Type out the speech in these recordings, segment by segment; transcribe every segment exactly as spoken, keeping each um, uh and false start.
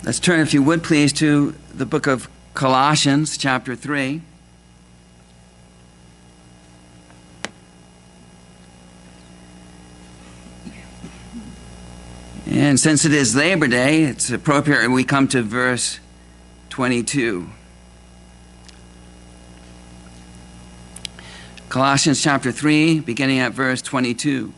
Let's turn, if you would please, to the book of Colossians, chapter three. And since it is Labor Day, it's appropriate we come to verse twenty-two. Colossians chapter three, beginning at verse twenty-two.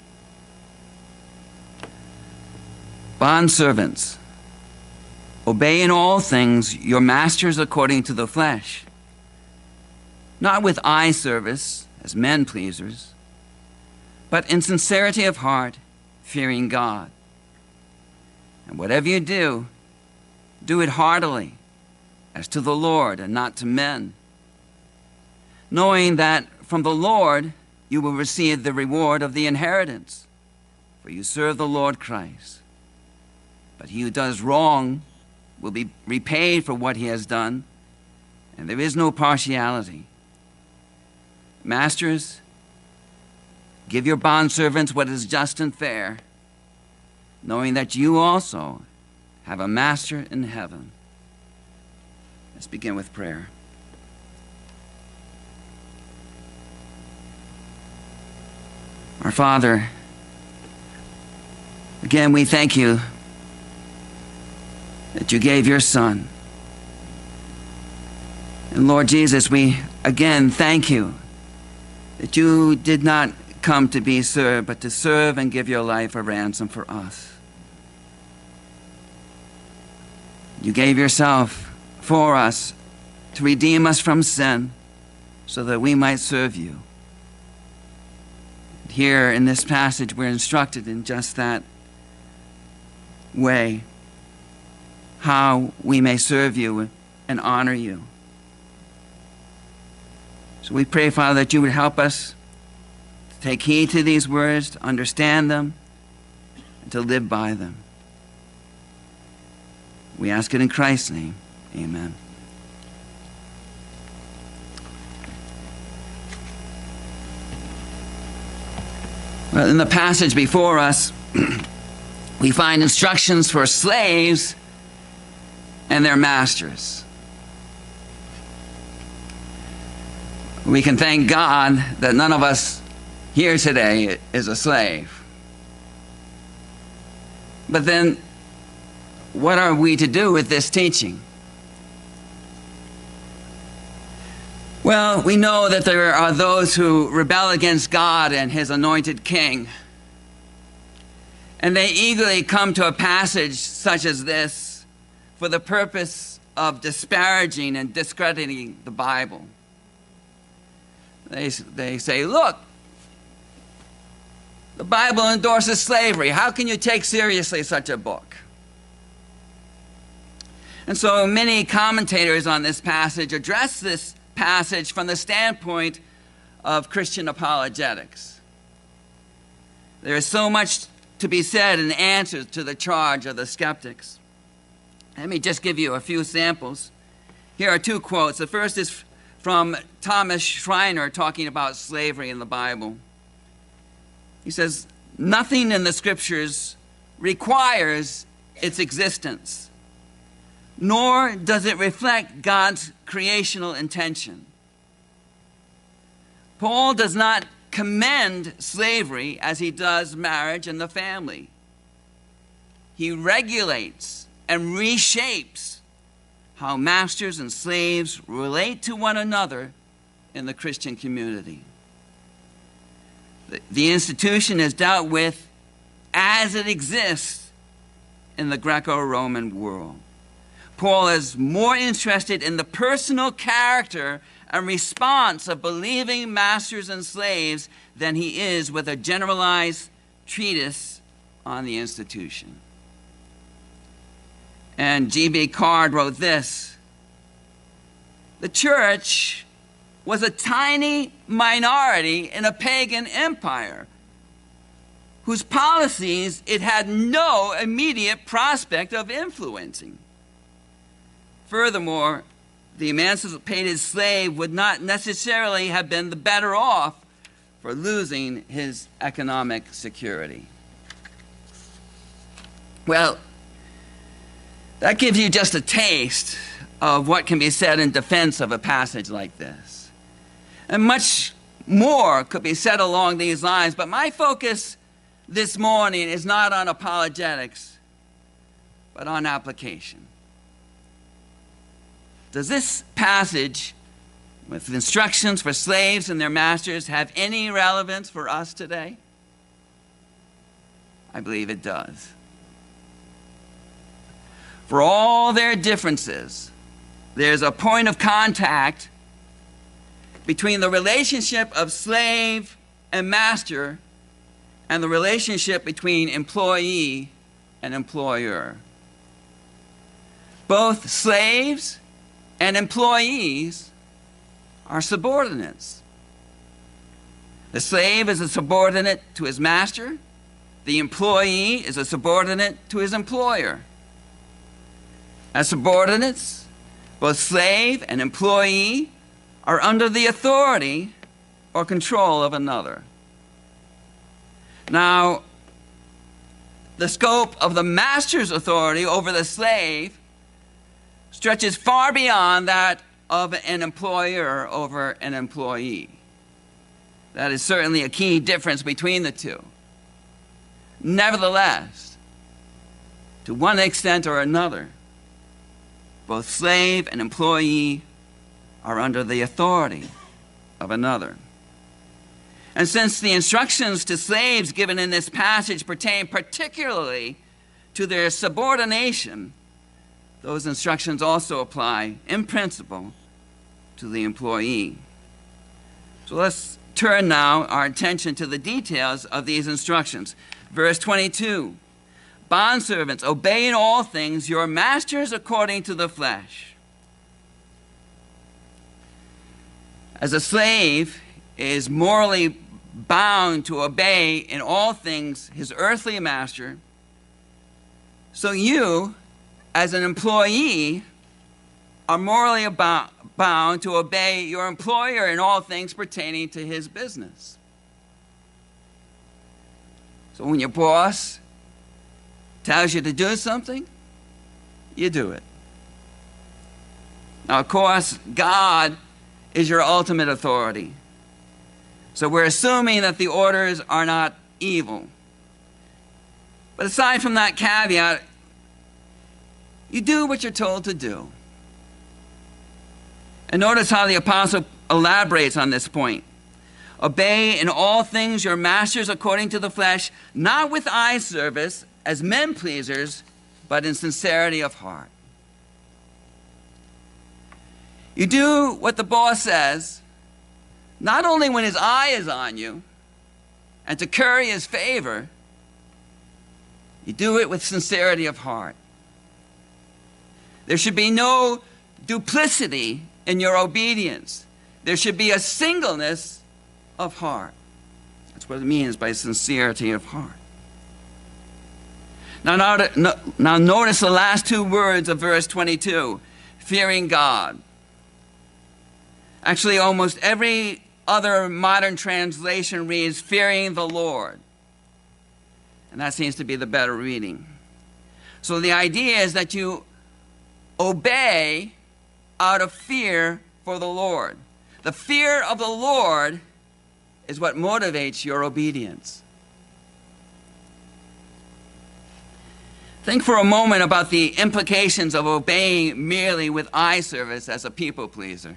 Bondservants, obey in all things your masters according to the flesh, not with eye service as men pleasers, but in sincerity of heart, fearing God. And whatever you do, do it heartily, as to the Lord and not to men, knowing that from the Lord you will receive the reward of the inheritance, for you serve the Lord Christ. But he who does wrong will be repaid for what he has done, and there is no partiality. Masters, give your bondservants what is just and fair, knowing that you also have a master in heaven. Let's begin with prayer. Our Father, again we thank you that you gave your Son. And Lord Jesus, we again thank you that you did not come to be served, but to serve and give your life a ransom for us. You gave yourself for us to redeem us from sin so that we might serve you. Here in this passage, we're instructed in just that way, how we may serve you and honor you. So we pray, Father, that you would help us to take heed to these words, to understand them, and to live by them. We ask it in Christ's name. Amen. Well, in the passage before us, we find instructions for slaves and their masters. We can thank God that none of us here today is a slave. But then, what are we to do with this teaching? Well, we know that there are those who rebel against God and his anointed king. And they eagerly come to a passage such as this for the purpose of disparaging and discrediting the Bible. They, they say, look, the Bible endorses slavery. How can you take seriously such a book? And so many commentators on this passage address this passage from the standpoint of Christian apologetics. There is so much to be said in answer to the charge of the skeptics. Let me just give you a few samples. Here are two quotes. The first is from Thomas Schreiner talking about slavery in the Bible. He says, "Nothing in the scriptures requires its existence, nor does it reflect God's creational intention. Paul does not commend slavery as he does marriage and the family. He regulates and reshapes how masters and slaves relate to one another in the Christian community. The, the institution is dealt with as it exists in the Greco-Roman world. Paul is more interested in the personal character and response of believing masters and slaves than he is with a generalized treatise on the institution." And G B Card wrote this: "The church was a tiny minority in a pagan empire whose policies it had no immediate prospect of influencing. Furthermore, the emancipated slave would not necessarily have been the better off for losing his economic security." Well, That gives you just a taste of what can be said in defense of a passage like this. And much more could be said along these lines, but my focus this morning is not on apologetics, but on application. Does this passage with instructions for slaves and their masters have any relevance for us today? I believe it does. For all their differences, there's a point of contact between the relationship of slave and master and the relationship between employee and employer. Both slaves and employees are subordinates. The slave is a subordinate to his master. The employee is a subordinate to his employer. As subordinates, both slave and employee are under the authority or control of another. Now, the scope of the master's authority over the slave stretches far beyond that of an employer over an employee. That is certainly a key difference between the two. Nevertheless, to one extent or another, both slave and employee are under the authority of another. And since the instructions to slaves given in this passage pertain particularly to their subordination, those instructions also apply, in principle, to the employee. So let's turn now our attention to the details of these instructions. Verse twenty-two, bondservants, obey in all things your masters according to the flesh. As a slave is morally bound to obey in all things his earthly master, so you, as an employee, are morally about, bound to obey your employer in all things pertaining to his business. So when your boss tells you to do something, you do it. Now, of course, God is your ultimate authority. So we're assuming that the orders are not evil. But aside from that caveat, you do what you're told to do. And notice how the apostle elaborates on this point. Obey in all things your masters according to the flesh, not with eye service as men pleasers, but in sincerity of heart. You do what the boss says, not only when his eye is on you and to curry his favor, you do it with sincerity of heart. There should be no duplicity in your obedience. There should be a singleness of heart. That's what it means by sincerity of heart. Now, now, now notice the last two words of verse twenty-two, fearing God. Actually, almost every other modern translation reads, fearing the Lord. And that seems to be the better reading. So the idea is that you obey out of fear for the Lord. The fear of the Lord is what motivates your obedience. Think for a moment about the implications of obeying merely with eye service as a people pleaser.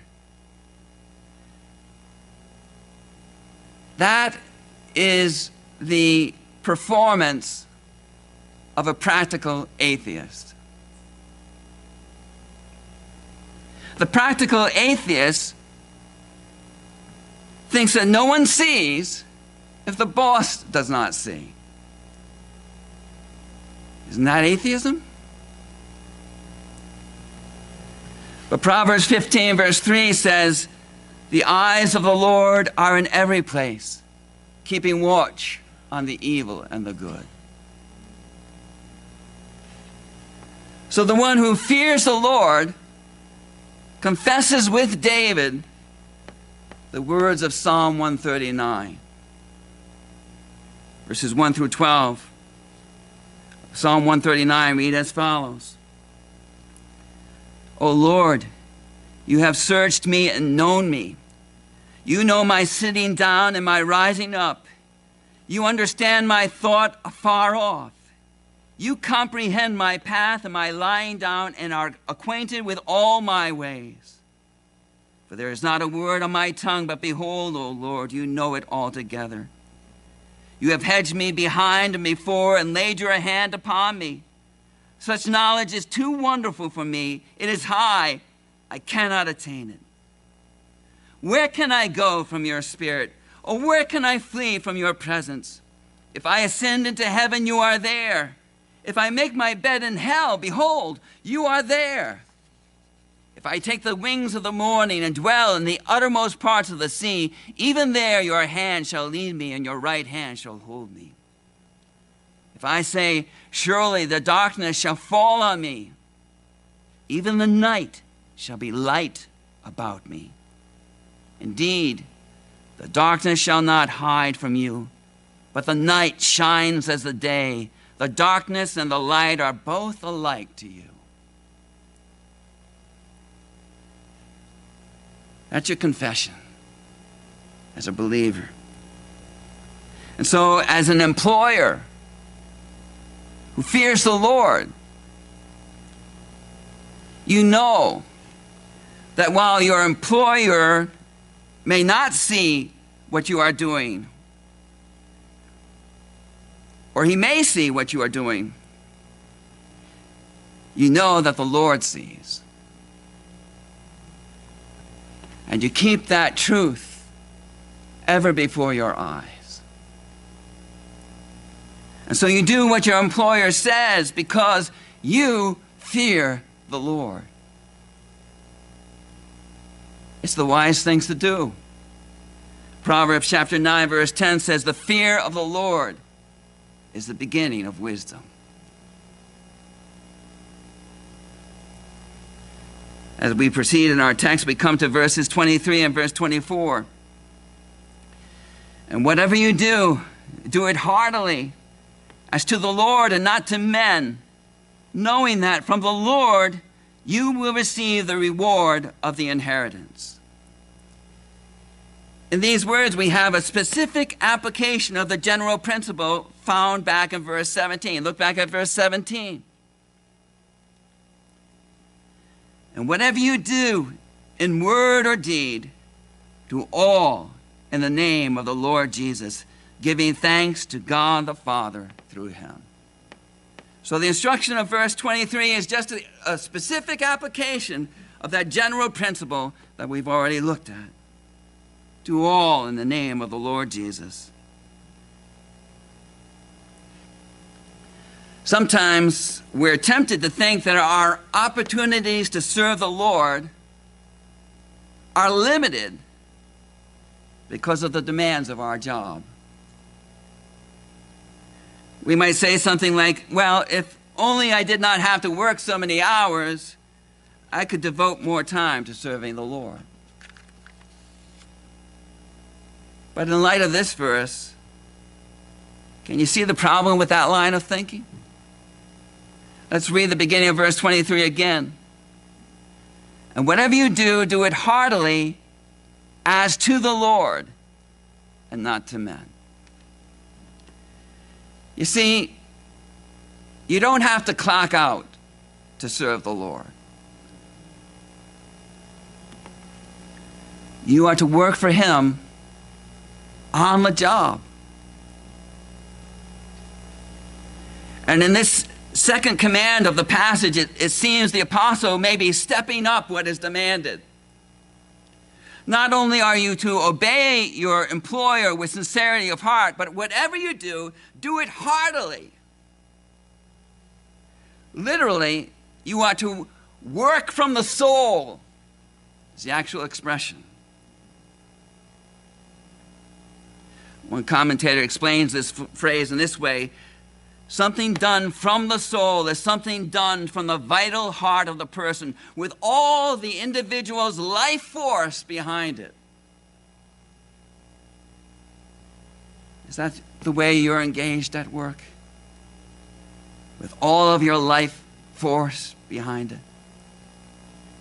That is the performance of a practical atheist. The practical atheist thinks that no one sees if the boss does not see. Isn't that atheism? But Proverbs fifteen verse three says, the eyes of the Lord are in every place, keeping watch on the evil and the good. So the one who fears the Lord confesses with David the words of Psalm one thirty-nine, verses one through twelve. Psalm one thirty-nine read as follows. O Lord, you have searched me and known me. You know my sitting down and my rising up. You understand my thought afar off. You comprehend my path and my lying down and are acquainted with all my ways. For there is not a word on my tongue, but behold, O Lord, you know it altogether. You have hedged me behind and before and laid your hand upon me. Such knowledge is too wonderful for me. It is high. I cannot attain it. Where can I go from your spirit? Or where can I flee from your presence? If I ascend into heaven, you are there. If I make my bed in hell, behold, you are there. If I take the wings of the morning and dwell in the uttermost parts of the sea, even there your hand shall lead me and your right hand shall hold me. If I say, surely the darkness shall fall on me, even the night shall be light about me. Indeed, the darkness shall not hide from you, but the night shines as the day. The darkness and the light are both alike to you. That's your confession as a believer. And so, as an employer who fears the Lord, you know that while your employer may not see what you are doing, or he may see what you are doing, you know that the Lord sees. And you keep that truth ever before your eyes. And so you do what your employer says because you fear the Lord. It's the wise things to do. Proverbs chapter nine, verse ten says, the fear of the Lord is the beginning of wisdom. As we proceed in our text, we come to verses twenty-three and verse twenty-four. And whatever you do, do it heartily, as to the Lord and not to men, knowing that from the Lord you will receive the reward of the inheritance. In these words, we have a specific application of the general principle found back in verse seventeen. Look back at verse seventeen. And whatever you do in word or deed, do all in the name of the Lord Jesus, giving thanks to God the Father through him. So the instruction of verse twenty-three is just a, a specific application of that general principle that we've already looked at. Do all in the name of the Lord Jesus. Sometimes we're tempted to think that our opportunities to serve the Lord are limited because of the demands of our job. We might say something like, well, if only I did not have to work so many hours, I could devote more time to serving the Lord. But in light of this verse, can you see the problem with that line of thinking? Let's read the beginning of verse twenty-three again. And whatever you do, do it heartily as to the Lord and not to men. You see, you don't have to clock out to serve the Lord. You are to work for him on the job. And in this second command of the passage, it, it seems the apostle may be stepping up what is demanded. Not only are you to obey your employer with sincerity of heart, but whatever you do, do it heartily. Literally, you are to work from the soul, is the actual expression. One commentator explains this f- phrase in this way: something done from the soul is something done from the vital heart of the person with all the individual's life force behind it. Is that the way you're engaged at work? With all of your life force behind it?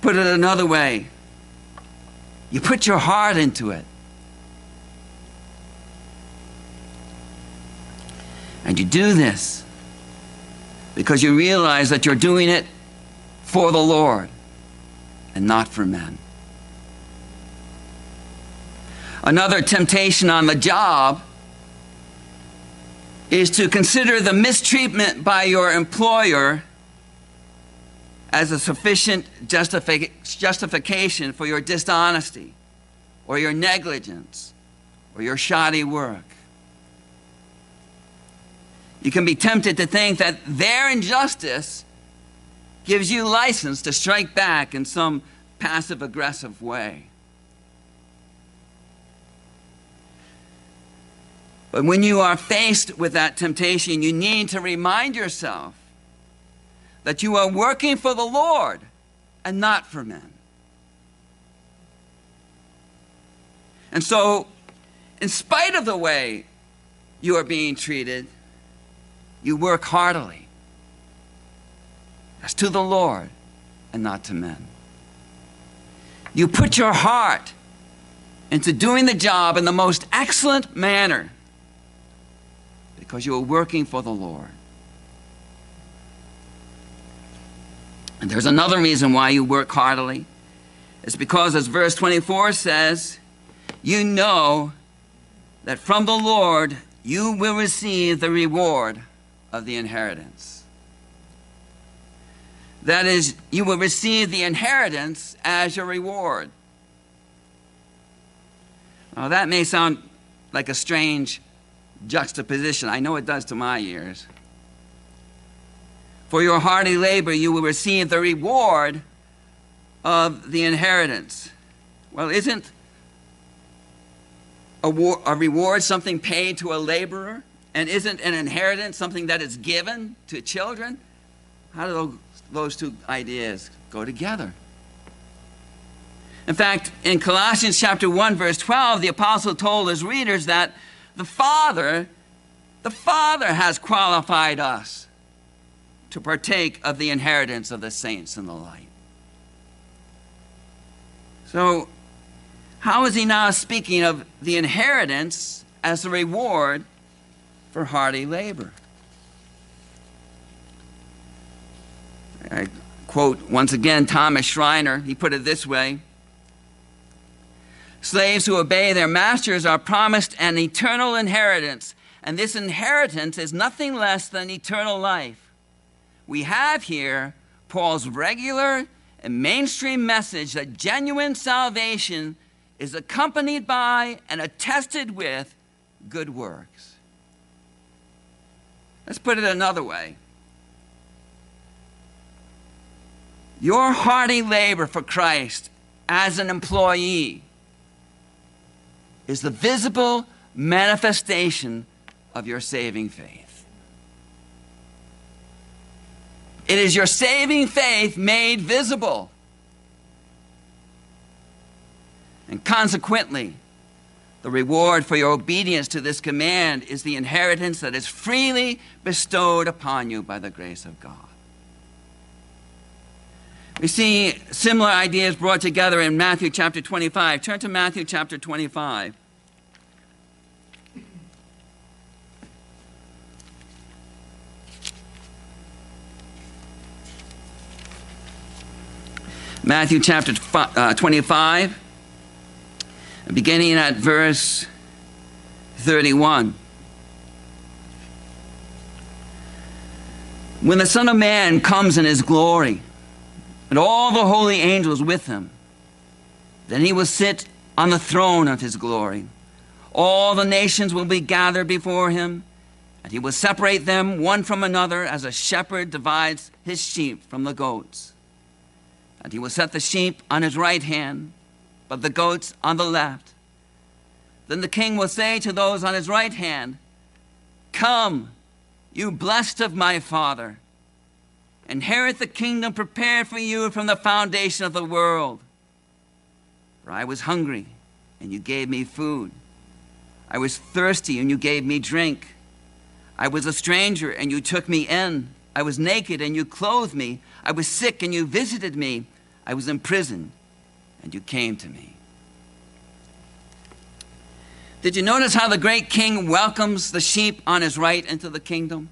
put it another way. You put your heart into it. And you do this because you realize that you're doing it for the Lord and not for men. Another temptation on the job is to consider the mistreatment by your employer as a sufficient justific- justification for your dishonesty or your negligence or your shoddy work. You can be tempted to think that their injustice gives you license to strike back in some passive-aggressive way. But when you are faced with that temptation, you need to remind yourself that you are working for the Lord and not for men. And so, in spite of the way you are being treated, you work heartily as to the Lord and not to men. You put your heart into doing the job in the most excellent manner because you are working for the Lord. And there's another reason why you work heartily. It's because, as verse twenty-four says, you know that from the Lord you will receive the reward of the inheritance. That is, you will receive the inheritance as your reward. Now, that may sound like a strange juxtaposition. I know it does to my ears. For your hearty labor, you will receive the reward of the inheritance. Well, isn't a, war, a reward something paid to a laborer? And isn't an inheritance something that is given to children? How do those, those two ideas go together? In fact, in Colossians chapter one, verse twelve, the apostle told his readers that the Father, the Father has qualified us to partake of the inheritance of the saints in the light. So, how is he now speaking of the inheritance as a reward for hearty labor? I quote once again Thomas Schreiner. He put it this way: slaves who obey their masters are promised an eternal inheritance, and this inheritance is nothing less than eternal life. We have here Paul's regular and mainstream message that genuine salvation is accompanied by and attested with good works. Let's put it another way. Your hearty labor for Christ as an employee is the visible manifestation of your saving faith. It is your saving faith made visible. And consequently, the reward for your obedience to this command is the inheritance that is freely bestowed upon you by the grace of God. We see similar ideas brought together in Matthew chapter twenty-five. Turn to Matthew chapter twenty-five. Matthew chapter twenty-five, beginning at verse thirty-one. When the Son of Man comes in his glory, and all the holy angels with him, then he will sit on the throne of his glory. All the nations will be gathered before him, and he will separate them one from another as a shepherd divides his sheep from the goats. And he will set the sheep on his right hand, but the goats on the left. Then the king will say to those on his right hand, "Come, you blessed of my Father, inherit the kingdom prepared for you from the foundation of the world. For I was hungry, and you gave me food. I was thirsty, and you gave me drink. I was a stranger, and you took me in. I was naked, and you clothed me. I was sick, and you visited me. I was in prison, and you came to me. Did you notice how the great king welcomes the sheep on his right into the kingdom?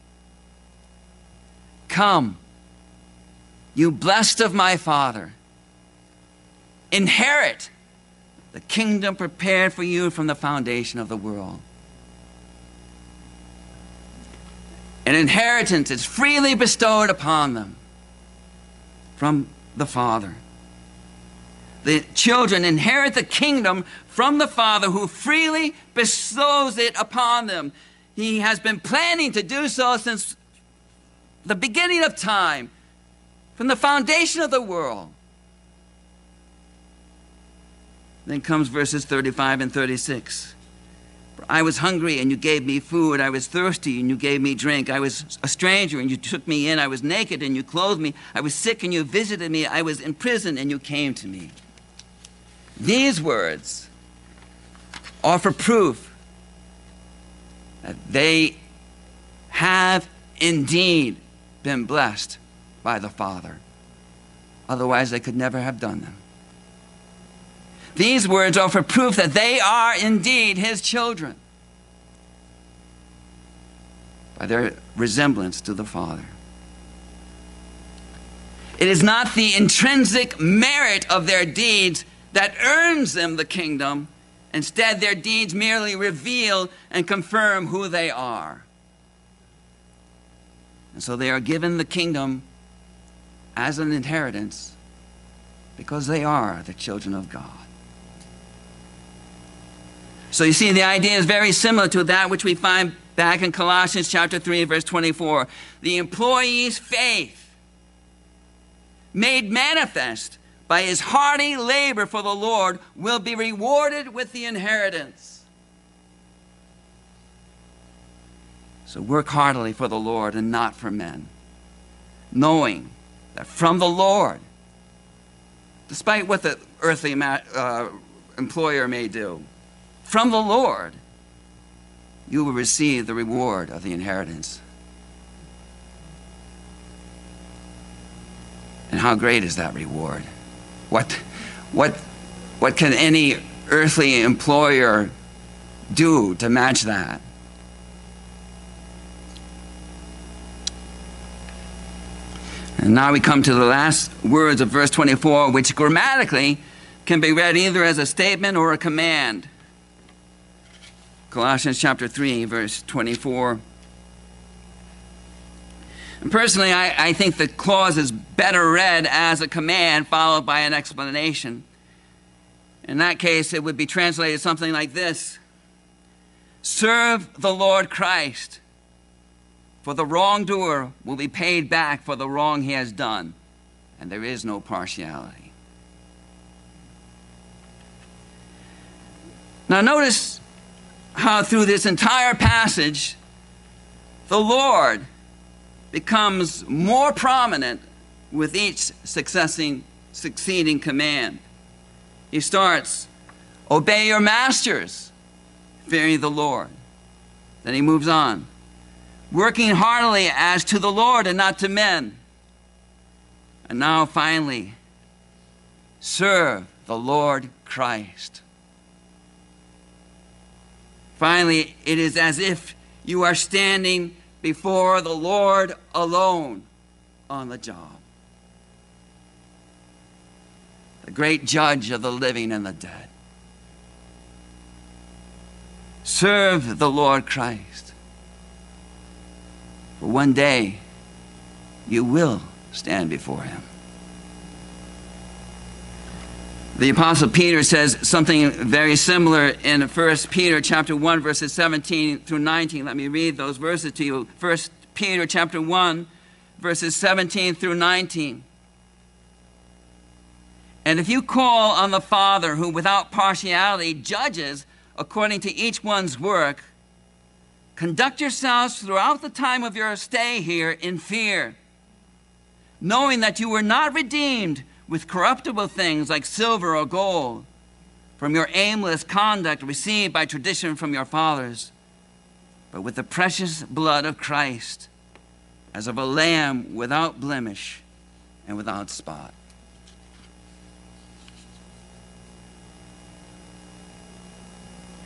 Come, you blessed of my Father, inherit the kingdom prepared for you from the foundation of the world. An inheritance is freely bestowed upon them from the Father. The children inherit the kingdom from the Father, who freely bestows it upon them. He has been planning to do so since the beginning of time, from the foundation of the world. Then comes verses thirty-five and thirty-six. I was hungry, and you gave me food. I was thirsty, and you gave me drink. I was a stranger, and you took me in. I was naked, and you clothed me. I was sick, and you visited me. I was in prison, and you came to me. These words offer proof that they have indeed been blessed by the Father. Otherwise, they could never have done them. These words offer proof that they are indeed his children by their resemblance to the Father. It is not the intrinsic merit of their deeds that earns them the kingdom. Instead, their deeds merely reveal and confirm who they are. And so they are given the kingdom as an inheritance because they are the children of God. So you see, the idea is very similar to that which we find back in Colossians chapter three, verse twenty-four. The employee's faith, made manifest by his hearty labor for the Lord, will be rewarded with the inheritance. So work heartily for the Lord and not for men, knowing that from the Lord, despite what the earthly uh, employer may do, from the Lord, you will receive the reward of the inheritance. And how great is that reward? What, what, what can any earthly employer do to match that? And now we come to the last words of verse twenty-four, which grammatically can be read either as a statement or a command. Colossians chapter three, verse twenty-four. And personally, I, I think the clause is better read as a command followed by an explanation. In that case, it would be translated something like this: serve the Lord Christ, for the wrongdoer will be paid back for the wrong he has done, and there is no partiality. Now notice how through this entire passage, the Lord becomes more prominent with each succeeding, succeeding command. He starts, obey your masters, fearing the Lord. Then he moves on, working heartily as to the Lord and not to men. And now finally, serve the Lord Christ. Finally, it is as if you are standing before the Lord alone on the job. The great judge of the living and the dead. Serve the Lord Christ. For one day, you will stand before him. The Apostle Peter says something very similar in First Peter chapter one, verses seventeen through nineteen. Let me read those verses to you. First Peter chapter one, verses seventeen through nineteen. And if you call on the Father, who without partiality judges according to each one's work, conduct yourselves throughout the time of your stay here in fear, knowing that you were not redeemed with corruptible things like silver or gold from your aimless conduct received by tradition from your fathers, but with the precious blood of Christ, as of a lamb without blemish and without spot.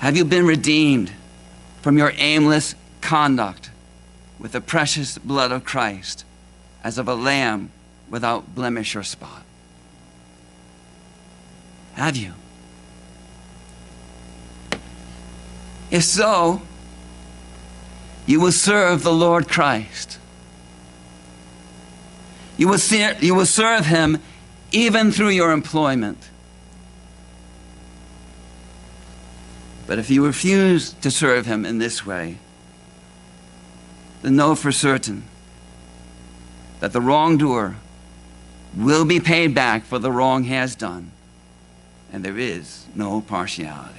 Have you been redeemed from your aimless conduct with the precious blood of Christ, as of a lamb without blemish or spot? Have you? If so, you will serve the Lord Christ. You will, see, you will serve him even through your employment. But if you refuse to serve him in this way, then know for certain that the wrongdoer will be paid back for the wrong he has done, and there is no partiality.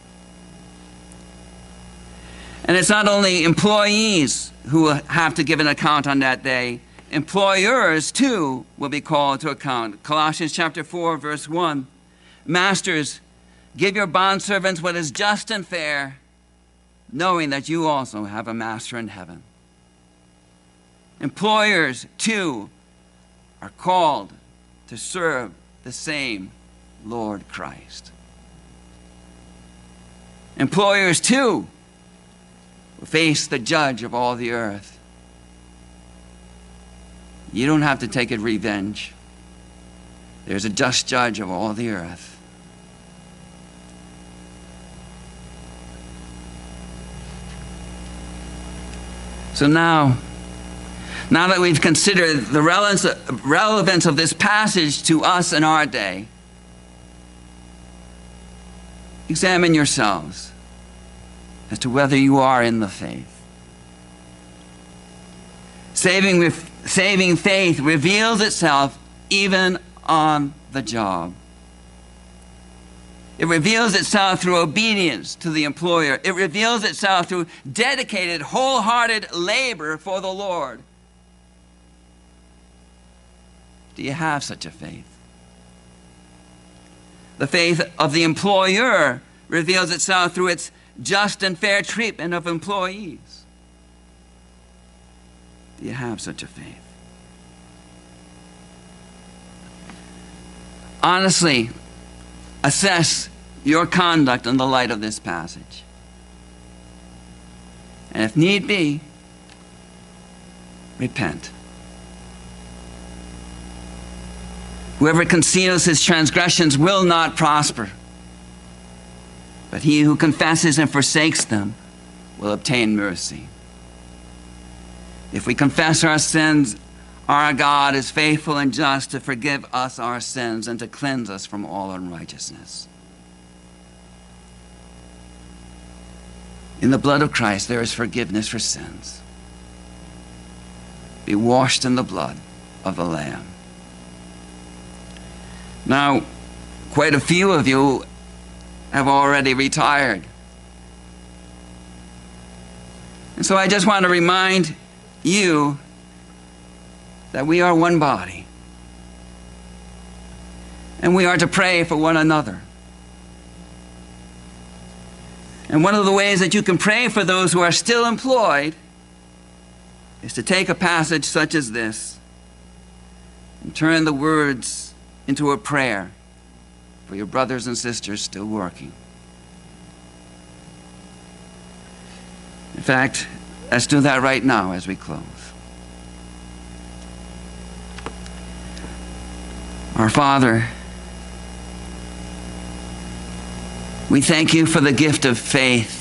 And it's not only employees who will have to give an account on that day. Employers, too, will be called to account. Colossians chapter four, verse one. Masters, give your bondservants what is just and fair, knowing that you also have a master in heaven. Employers, too, are called to serve the same Lord Christ. Employers, too, will face the judge of all the earth. You don't have to take it revenge. There's a just judge of all the earth. So now, now that we've considered the relevance of this passage to us in our day, examine yourselves as to whether you are in the faith. Saving, saving faith reveals itself even on the job. It reveals itself through obedience to the employer. It reveals itself through dedicated, wholehearted labor for the Lord. Do you have such a faith? The faith of the employer reveals itself through its just and fair treatment of employees. Do you have such a faith? Honestly, assess your conduct in the light of this passage. And if need be, repent. Whoever conceals his transgressions will not prosper, but he who confesses and forsakes them will obtain mercy. If we confess our sins, our God is faithful and just to forgive us our sins and to cleanse us from all unrighteousness. In the blood of Christ, there is forgiveness for sins. Be washed in the blood of the Lamb. Now, quite a few of you have already retired. And so I just want to remind you that we are one body. And we are to pray for one another. And one of the ways that you can pray for those who are still employed is to take a passage such as this and turn the words into a prayer for your brothers and sisters still working. In fact, let's do that right now as we close. Our Father, we thank you for the gift of faith.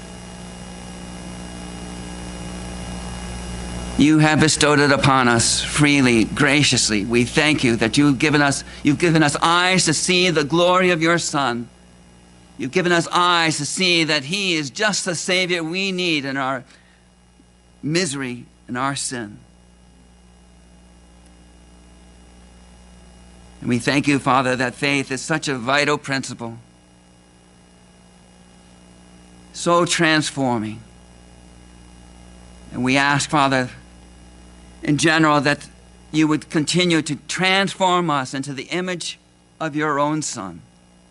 You have bestowed it upon us freely, graciously. We thank you that you've given us, you've given us eyes to see the glory of your Son. You've given us eyes to see that he is just the Savior we need in our misery and our sin. And we thank you, Father, that faith is such a vital principle, so transforming. And we ask, Father, in general, that you would continue to transform us into the image of your own Son.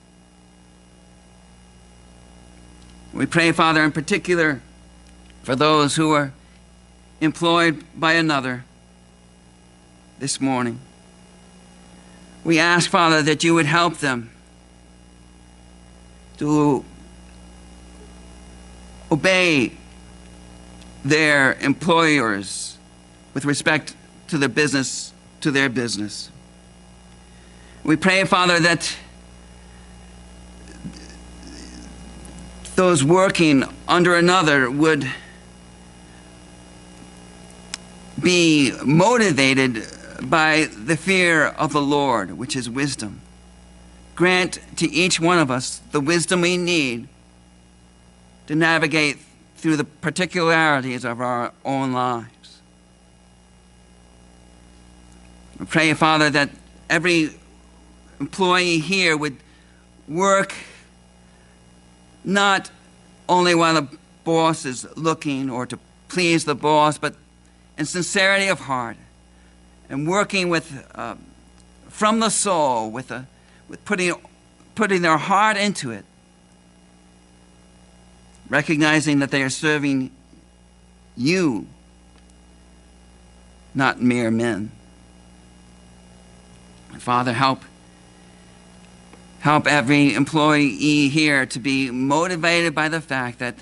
We pray, Father, in particular for those who are employed by another this morning. We ask, Father, that you would help them to obey their employers with respect to their business, to their business. We pray, Father, that those working under another would be motivated by the fear of the Lord, which is wisdom. Grant to each one of us the wisdom we need to navigate through the particularities of our own lives. We pray, Father, that every employee here would work not only while the boss is looking or to please the boss, but in sincerity of heart, and working with uh, from the soul, with a with putting putting their heart into it, recognizing that they are serving you, not mere men. Father, help help every employee here to be motivated by the fact that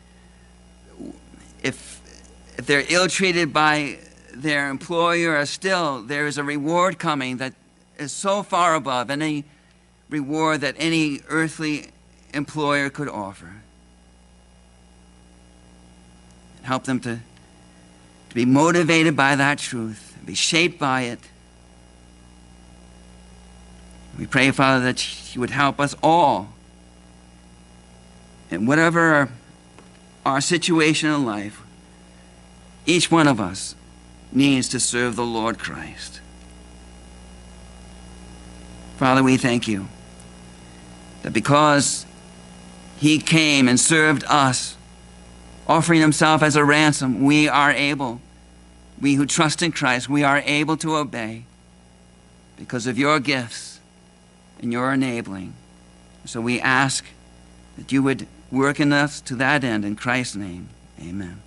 if if they're ill-treated by their employer, still there is a reward coming that is so far above any reward that any earthly employer could offer. Help them to, to be motivated by that truth, be shaped by it. We pray, Father, that you would help us all, in whatever our situation in life, each one of us needs to serve the Lord Christ. Father, we thank you that because he came and served us, offering himself as a ransom, we are able, we who trust in Christ, we are able to obey because of your gifts and your enabling. So we ask that you would work in us to that end. In Christ's name, amen.